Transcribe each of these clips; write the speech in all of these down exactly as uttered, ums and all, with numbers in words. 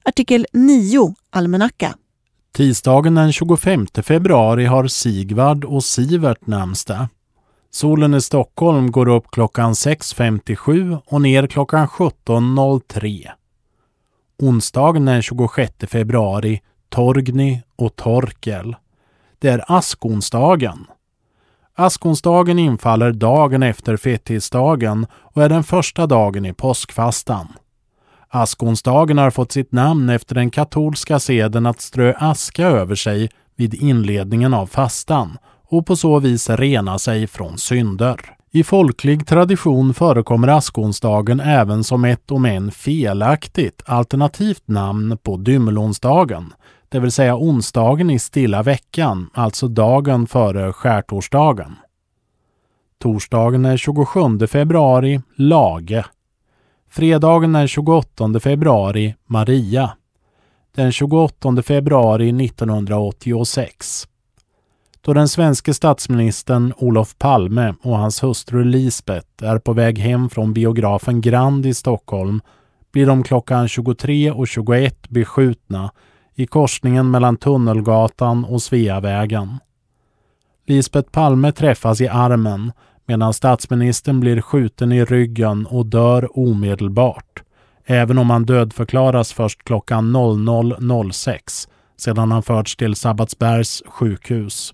Artikel nio, almanacka. Tisdagen den tjugofemte februari har Sigvard och Sivert namnsdag. Solen i Stockholm går upp klockan sex femtiosju och ner klockan sjutton noll tre. Onsdagen den tjugosjätte februari, Torgny och Torkel. Det är askonsdagen. Askonsdagen infaller dagen efter fettisdagen och är den första dagen i påskfastan. Askonsdagen har fått sitt namn efter den katolska seden att strö aska över sig vid inledningen av fastan och på så vis rena sig från synder. I folklig tradition förekommer askonsdagen även som ett om än felaktigt alternativt namn på dymmelonsdagen, det vill säga onsdagen i stilla veckan, alltså dagen före skärtorsdagen. Torsdagen är tjugosjunde februari, Lage. Fredagen är tjugoåttonde februari, Maria. Den tjugoåttonde februari nittonhundraåttiosex. Då den svenska statsministern Olof Palme och hans hustru Lisbeth är på väg hem från biografen Grand i Stockholm blir de klockan tjugotre och tjugoett beskjutna i korsningen mellan Tunnelgatan och Sveavägen. Lisbeth Palme träffas i armen medan statsministern blir skjuten i ryggen och dör omedelbart, även om han dödförklaras först klockan noll noll noll sex sedan han förts till Sabbatsbergs sjukhus.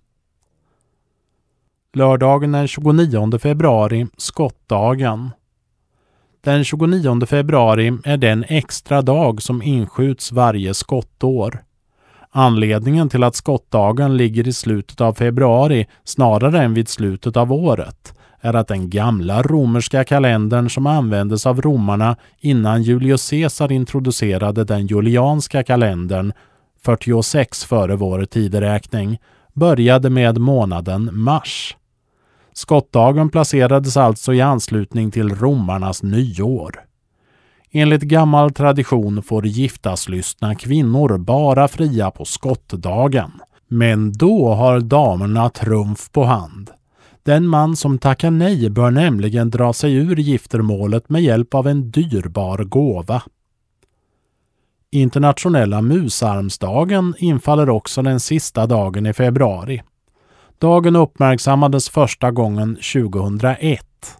Lördagen den tjugonionde februari, skottdagen. Den tjugonionde februari är den extra dag som inskjuts varje skottår. Anledningen till att skottdagen ligger i slutet av februari snarare än vid slutet av året är att den gamla romerska kalendern som användes av romarna innan Julius Caesar introducerade den julianska kalendern fyrtiosex före vår tideräkning började med månaden mars. Skottdagen placerades alltså i anslutning till romarnas nyår. Enligt gammal tradition får giftaslystna kvinnor bara fria på skottdagen. Men då har damerna trumf på hand. Den man som tackar nej bör nämligen dra sig ur giftermålet med hjälp av en dyrbar gåva. Internationella musarmsdagen infaller också den sista dagen i februari. Dagen uppmärksammades första gången tjugohundraett.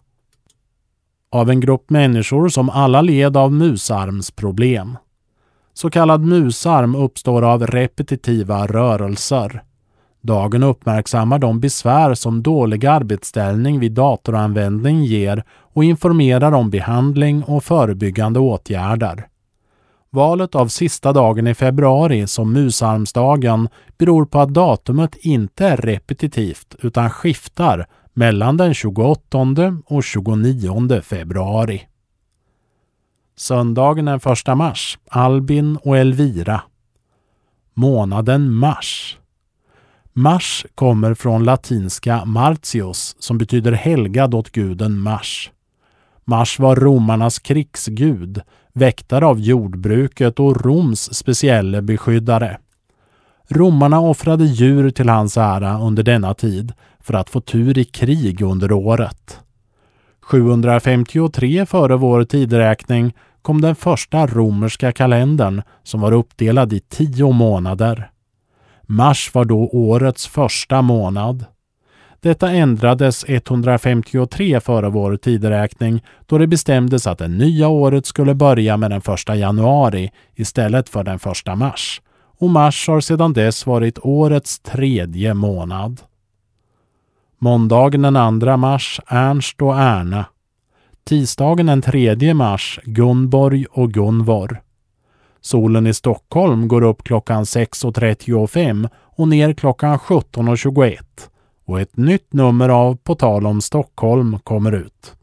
Av en grupp människor som alla led av musarmsproblem. Så kallad musarm uppstår av repetitiva rörelser. Dagen uppmärksammar de besvär som dålig arbetsställning vid datoranvändning ger och informerar om behandling och förebyggande åtgärder. Valet av sista dagen i februari som musarmsdagen beror på att datumet inte är repetitivt utan skiftar mellan den tjugoåttonde och tjugonionde februari. Söndagen den första mars, Albin och Elvira. Månaden mars. Mars kommer från latinska Martius som betyder helgad åt guden Mars. Mars var romarnas krigsgud, väktare av jordbruket och Roms speciella beskyddare. Romarna offrade djur till hans ära under denna tid för att få tur i krig under året. sjuhundrafemtiotre före vår tideräkning kom den första romerska kalendern som var uppdelad i tio månader. Mars var då årets första månad. Detta ändrades etthundrafemtiotre före vår tideräkning då det bestämdes att det nya året skulle börja med den första januari istället för den första mars. Och mars har sedan dess varit årets tredje månad. Måndagen den andra mars, Ernst och Erna. Tisdagen den tredje mars, Gunborg och Gunvor. Solen i Stockholm går upp klockan sex trettiofem och ner klockan sjutton tjugoett. Och ett nytt nummer av På tal om Stockholm kommer ut.